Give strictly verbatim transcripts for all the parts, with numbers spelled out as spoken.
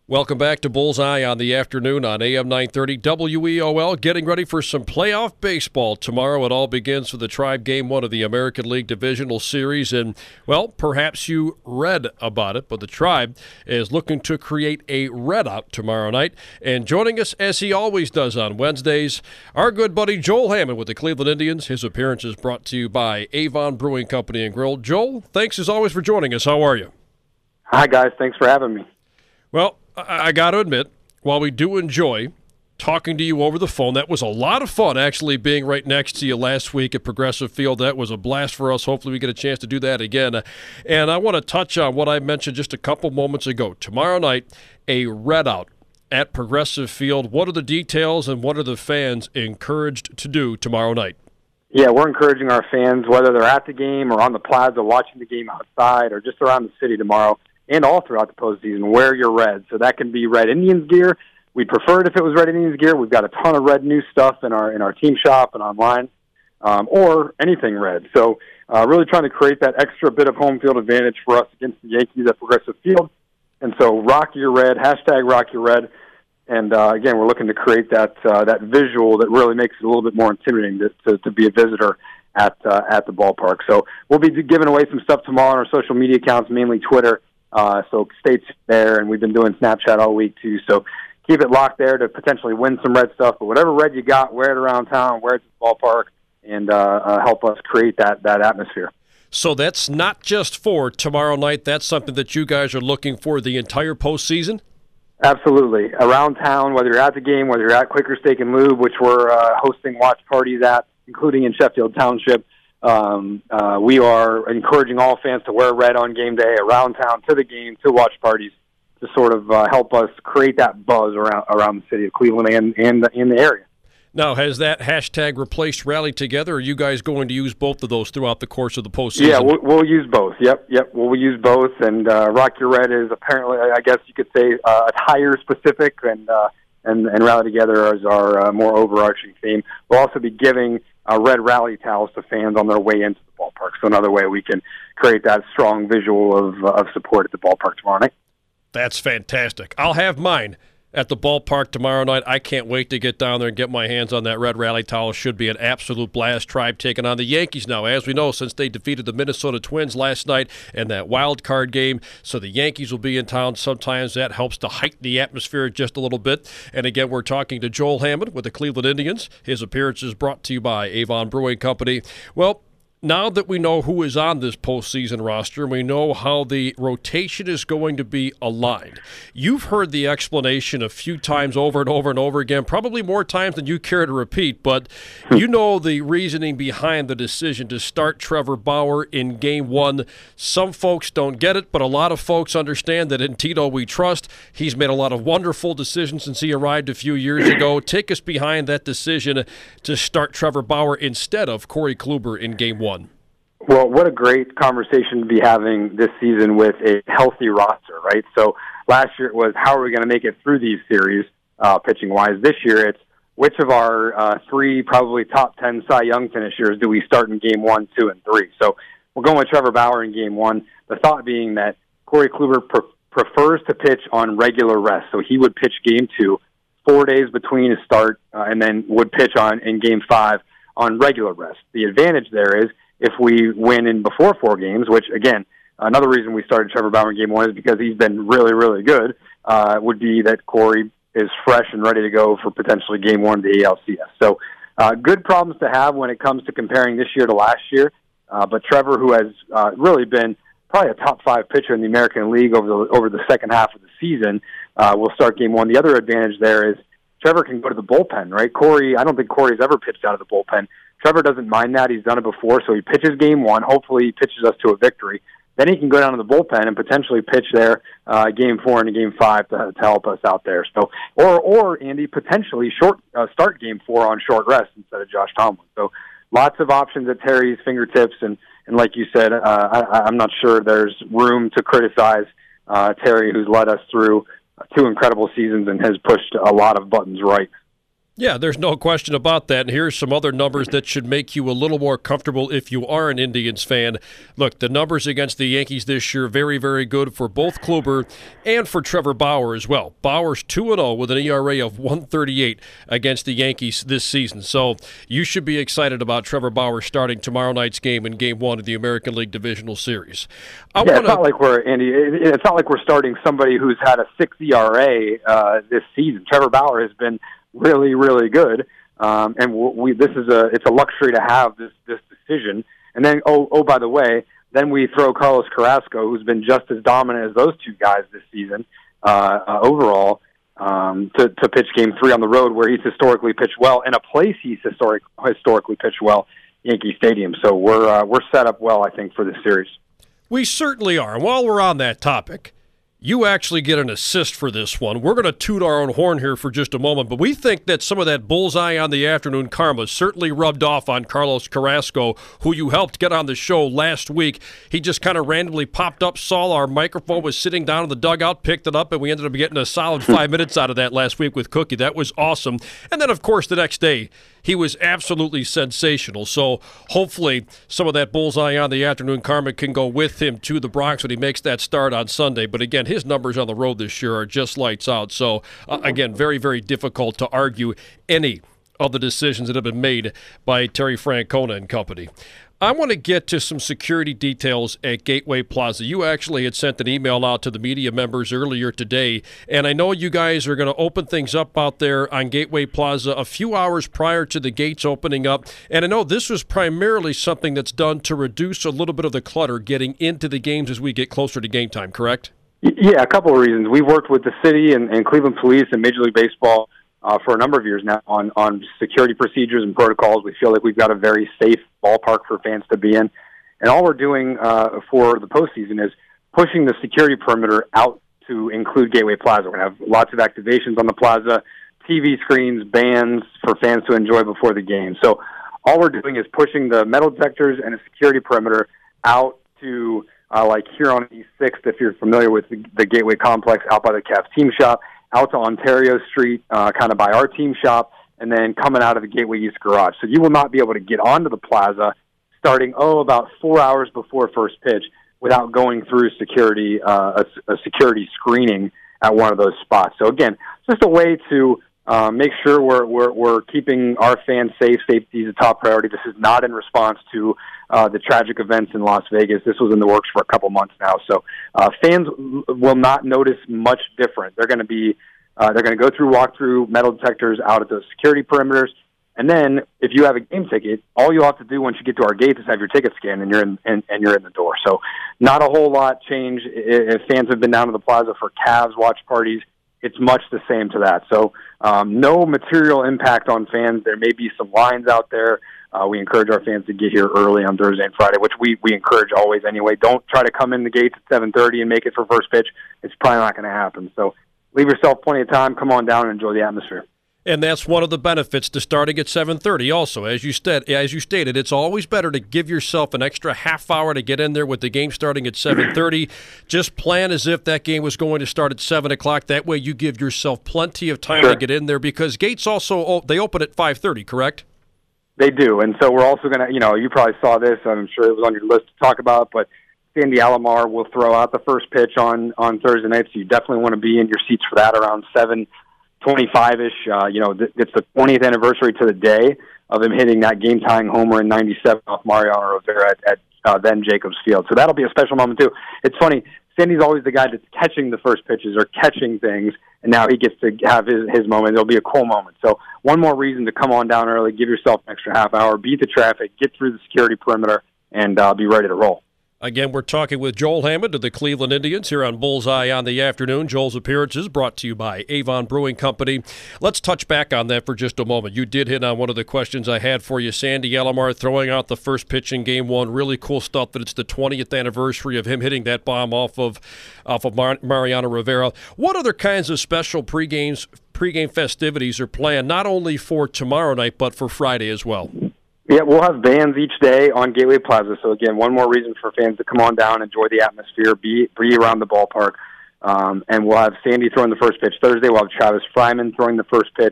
Welcome back to Bullseye on the afternoon on A M nine thirty W E O L. Getting ready for some playoff baseball tomorrow. It all begins with the Tribe Game one of the American League Divisional Series. And, well, perhaps you read about it, but the Tribe is looking to create a readout tomorrow night. And joining us, as he always does on Wednesdays, our good buddy Joel Hammond with the Cleveland Indians. His appearance is brought to you by Avon Brewing Company and Grill. Joel, thanks as always for joining us. How are you? Hi, guys. Thanks for having me. Well, I got to admit, while we do enjoy talking to you over the phone, that was a lot of fun actually being right next to you last week at Progressive Field. That was a blast for us. Hopefully we get a chance to do that again. And I want to touch on what I mentioned just a couple moments ago. Tomorrow night, a readout at Progressive Field. What are the details and what are the fans encouraged to do tomorrow night? Yeah, we're encouraging our fans, whether they're at the game or on the plaza watching the game outside or just around the city tomorrow, and all throughout the postseason, wear your red. So that can be Red Indians gear. We'd prefer it if it was Red Indians gear. We've got a ton of red new stuff in our in our team shop and online, um, or anything red. So uh, really trying to create that extra bit of home field advantage for us against the Yankees at Progressive Field. And so rock your red, hashtag rock your red. And, uh, again, we're looking to create that uh, that visual that really makes it a little bit more intimidating to, to, to be a visitor at uh, at the ballpark. So we'll be giving away some stuff tomorrow on our social media accounts, mainly Twitter. Uh, so stay tuned there, and we've been doing Snapchat all week too. So keep it locked there to potentially win some red stuff. But whatever red you got, wear it around town, wear it to the ballpark, and uh, uh, help us create that that atmosphere. So that's not just for tomorrow night. That's something that you guys are looking for the entire postseason? Absolutely. Around town, whether you're at the game, whether you're at Quaker Steak and Lube, which we're uh, hosting watch parties at, including in Sheffield Township. Um, uh, we are encouraging all fans to wear red on game day, around town, to the game, to watch parties, to sort of uh, help us create that buzz around around the city of Cleveland and, and the, in the area. Now, has that hashtag replaced Rally Together, or are you guys going to use both of those throughout the course of the postseason? Yeah, we'll, we'll use both. Yep, yep, we'll use both. And uh, Rock Your Red is apparently, I guess you could say, uh, attire-specific, and, uh, and and Rally Together is our uh, more overarching theme. We'll also be giving uh, red rally towels to fans on their way into the ballpark. So another way we can create that strong visual of, uh, of support at the ballpark tomorrow night. That's fantastic. I'll have mine at the ballpark tomorrow night. I can't wait to get down there and get my hands on that red rally towel. Should be an absolute blast. Tribe taking on the Yankees now, as we know, since they defeated the Minnesota Twins last night in that wild card game. So the Yankees will be in town. Sometimes that helps to heighten the atmosphere just a little bit. And again, we're talking to Joel Hammond with the Cleveland Indians. His appearance is brought to you by Avon Brewing Company. Well, now that we know who is on this postseason roster and we know how the rotation is going to be aligned, you've heard the explanation a few times over and over and over again, probably more times than you care to repeat, but you know the reasoning behind the decision to start Trevor Bauer in game one. Some folks don't get it, but a lot of folks understand that in Tito we trust. He's made a lot of wonderful decisions since he arrived a few years ago. Take us behind that decision to start Trevor Bauer instead of Corey Kluber in game one. Well, what a great conversation to be having this season with a healthy roster, right? So last year it was how are we going to make it through these series uh, pitching-wise. This year it's which of our uh, three probably top ten Cy Young finishers do we start in game one, two, and three? So we're going with Trevor Bauer in game one, the thought being that Corey Kluber pre- prefers to pitch on regular rest. So he would pitch game two, four days between his start, uh, and then would pitch on in game five on regular rest. The advantage there is if we win in before four games, which, again, another reason we started Trevor Bauer in game one is because he's been really, really good, uh, would be that Corey is fresh and ready to go for potentially game one of the A L C S. So uh, good problems to have when it comes to comparing this year to last year. Uh, but Trevor, who has uh, really been probably a top five pitcher in the American League over the, over the second half of the season, uh, will start game one. The other advantage there is Trevor can go to the bullpen, right? Corey, I don't think Corey's ever pitched out of the bullpen. Trevor doesn't mind that. He's done it before, so he pitches game one. Hopefully he pitches us to a victory. Then he can go down to the bullpen and potentially pitch there uh, game four and game five to, to help us out there. So, or, or Andy, potentially short uh, start game four on short rest instead of Josh Tomlin. So lots of options at Terry's fingertips, and, and like you said, uh, I, I'm not sure there's room to criticize uh, Terry, who's led us through two incredible seasons and has pushed a lot of buttons right. Yeah, there's no question about that. And here's some other numbers that should make you a little more comfortable if you are an Indians fan. Look, the numbers against the Yankees this year, very, very good for both Kluber and for Trevor Bauer as well. Bauer's two and oh with an E R A of one thirty-eight against the Yankees this season. So you should be excited about Trevor Bauer starting tomorrow night's game in Game One of the American League Divisional Series. I yeah, wanna... it's not like we're Andy. It's not like we're starting somebody who's had a six E R A uh, this season. Trevor Bauer has been really, really good, um, and we this is a it's a luxury to have this this decision. And then oh oh by the way, then we throw Carlos Carrasco, who's been just as dominant as those two guys this season uh, uh, overall, um, to to pitch Game Three on the road, where he's historically pitched well in a place he's historic historically pitched well, Yankee Stadium. So we're uh, we're set up well, I think, for this series. We certainly are. And while we're on that topic, you actually get an assist for this one. We're going to toot our own horn here for just a moment, but we think that some of that bullseye on the afternoon karma certainly rubbed off on Carlos Carrasco, who you helped get on the show last week. He just kind of randomly popped up, saw our microphone was sitting down in the dugout, picked it up, and we ended up getting a solid five minutes out of that last week with Cookie. That was awesome. And then, of course, the next day, he was absolutely sensational. So hopefully some of that bullseye on the afternoon karma can go with him to the Bronx when he makes that start on Sunday. But again, his numbers on the road this year are just lights out. So uh, again, very, very difficult to argue any of the decisions that have been made by Terry Francona and company. I want to get to some security details at Gateway Plaza. You actually had sent an email out to the media members earlier today, and I know you guys are going to open things up out there on Gateway Plaza a few hours prior to the gates opening up, and I know this was primarily something that's done to reduce a little bit of the clutter getting into the games as we get closer to game time, correct? Yeah, a couple of reasons. We've worked with the city and, and Cleveland Police and Major League Baseball Uh, for a number of years now on, on security procedures and protocols. We feel like we've got a very safe ballpark for fans to be in. And all we're doing uh, for the postseason is pushing the security perimeter out to include Gateway Plaza. We're going to have lots of activations on the plaza, T V screens, bands for fans to enjoy before the game. So all we're doing is pushing the metal detectors and a security perimeter out to, uh, like here on East sixth, if you're familiar with the, the Gateway Complex, out by the Cavs team shop, out to Ontario Street, uh, kind of by our team shop, and then coming out of the Gateway East garage. So you will not be able to get onto the plaza starting, oh, about four hours before first pitch without going through security, uh, a, a security screening at one of those spots. So again, just a way to uh, make sure we're, we're, we're keeping our fans safe. Safety is a top priority. This is not in response to uh, the tragic events in Las Vegas. This was in the works for a couple months now. So uh, fans will not notice much different. They're going to be uh, they're going to go through walk-through metal detectors out at those security perimeters. And then if you have a game ticket, all you'll have to do once you get to our gates is have your ticket scanned and you're in and, and you're in the door. So not a whole lot change. If fans have been down to the plaza for Cavs watch parties, it's much the same to that. So um, no material impact on fans. There may be some lines out there. Uh, we encourage our fans to get here early on Thursday and Friday, which we, we encourage always anyway. Don't try to come in the gates at seven thirty and make it for first pitch. It's probably not going to happen. So leave yourself plenty of time. Come on down and enjoy the atmosphere. And that's one of the benefits to starting at seven thirty also. As you, st- as you stated, it's always better to give yourself an extra half hour to get in there with the game starting at seven thirty. Just plan as if that game was going to start at seven o'clock. That way you give yourself plenty of time Sure. to get in there because gates also, oh, they open at five thirty, correct? They do. And so we're also going to, you know, you probably saw this. I'm sure it was on your list to talk about, but Sandy Alomar will throw out the first pitch on, on Thursday night, so you definitely want to be in your seats for that around seven twenty-five-ish. Uh, you know, th- it's the twentieth anniversary to the day of him hitting that game-tying homer in ninety-seven off Mariano Rivera at, at uh, then Jacobs Field. So that'll be a special moment, too. It's funny. Sandy's always the guy that's catching the first pitches or catching things, and now he gets to have his, his moment. It'll be a cool moment. So one more reason to come on down early, give yourself an extra half hour, beat the traffic, get through the security perimeter, and uh, be ready to roll. Again, we're talking with Joel Hammond of the Cleveland Indians here on Bullseye on the Afternoon. Joel's appearance is brought to you by Avon Brewing Company. Let's touch back on that for just a moment. You did hit on one of the questions I had for you. Sandy Alomar throwing out the first pitch in Game One. Really cool stuff that it's the twentieth anniversary of him hitting that bomb off of off of Mar- Mariano Rivera. What other kinds of special pre-games, pre-game festivities are planned, not only for tomorrow night, but for Friday as well? Yeah, we'll have bands each day on Gateway Plaza. So, again, one more reason for fans to come on down, enjoy the atmosphere, be, be around the ballpark. Um, and we'll have Sandy throwing the first pitch. Thursday, we'll have Travis Fryman throwing the first pitch.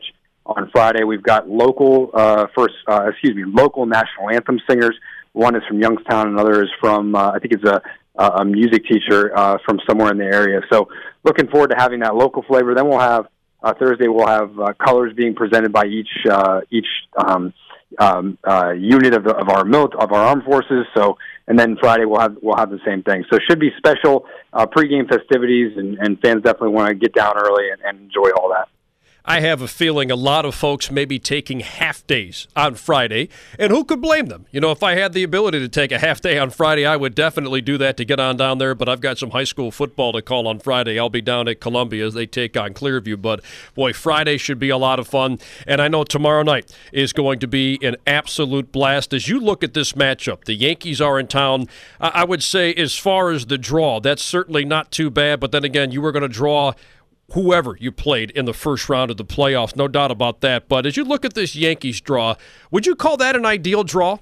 on Friday. We've got local, uh, first, uh, excuse me, local national anthem singers. One is from Youngstown, another is from, uh, I think it's a, a music teacher uh, from somewhere in the area. So looking forward to having that local flavor. Then we'll have, uh, Thursday we'll have uh, colors being presented by each uh, each um, um, uh, unit of, the, of our mil- of our armed forces. So, and then Friday we'll have we'll have the same thing. So it should be special uh, pregame festivities, and, and fans definitely want to get down early and, and enjoy all that. I have a feeling a lot of folks may be taking half days on Friday, and who could blame them? You know, if I had the ability to take a half day on Friday, I would definitely do that to get on down there, but I've got some high school football to call on Friday. I'll be down at Columbia as they take on Clearview, but boy, Friday should be a lot of fun, and I know tomorrow night is going to be an absolute blast. As you look at this matchup, the Yankees are in town. I would say as far as the draw, that's certainly not too bad, but then again, you were going to draw whoever you played in the first round of the playoffs, no doubt about that. But as you look at this Yankees draw, would you call that an ideal draw?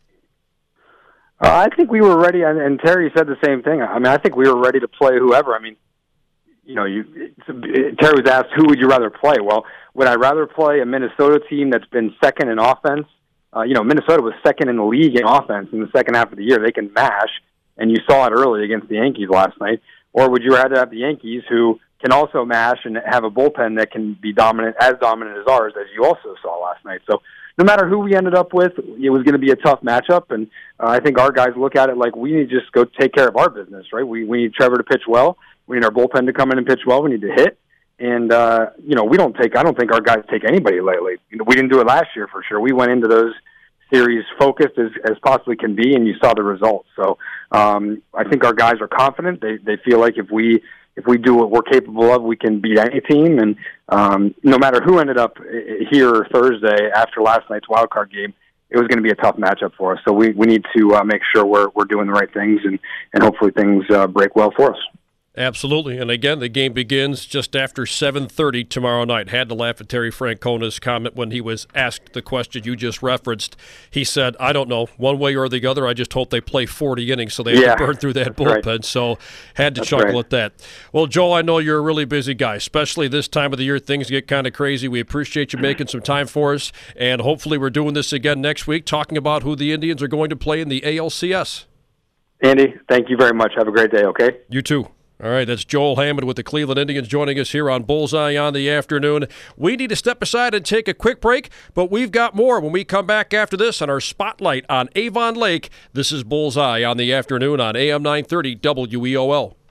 Uh, I think we were ready, and, and Terry said the same thing. I mean, I think we were ready to play whoever. I mean, you know, you, it, Terry was asked, who would you rather play? Well, would I rather play a Minnesota team that's been second in offense? Uh, you know, Minnesota was second in the league in offense in the second half of the year. They can mash, and you saw it early against the Yankees last night. Or would you rather have the Yankees, who can also mash and have a bullpen that can be dominant, as dominant as ours, as you also saw last night. So no matter who we ended up with, it was going to be a tough matchup, and uh, I think our guys look at it like we need to just go take care of our business, right? We, we need Trevor to pitch well. We need our bullpen to come in and pitch well. We need to hit. And, uh, you know, we don't take, I don't think our guys take anybody lately. You know, we didn't do it last year for sure. We went into those series focused as, as possibly can be, and you saw the results. So um, I think our guys are confident. They, they feel like if we, If we do what we're capable of, we can beat any team. And um, no matter who ended up here Thursday after last night's wild card game, it was going to be a tough matchup for us. So we, we need to uh, make sure we're we're doing the right things, and, and hopefully things uh, break well for us. Absolutely. And again, the game begins just after seven thirty tomorrow night. Had to laugh at Terry Francona's comment when he was asked the question you just referenced. He said, I don't know, one way or the other, I just hope they play forty innings so they have yeah, to burn through that bullpen. Right. So had to that's chuckle right. at that. Well, Joel, I know you're a really busy guy, especially this time of the year. Things get kind of crazy. We appreciate you making some time for us, and hopefully we're doing this again next week, talking about who the Indians are going to play in the A L C S. Andy, thank you very much. Have a great day, okay? You too. All right, that's Joel Hammond with the Cleveland Indians joining us here on Bullseye on the Afternoon. We need to step aside and take a quick break, but we've got more when we come back after this on our Spotlight on Avon Lake. This is Bullseye on the Afternoon on A M nine thirty W E O L.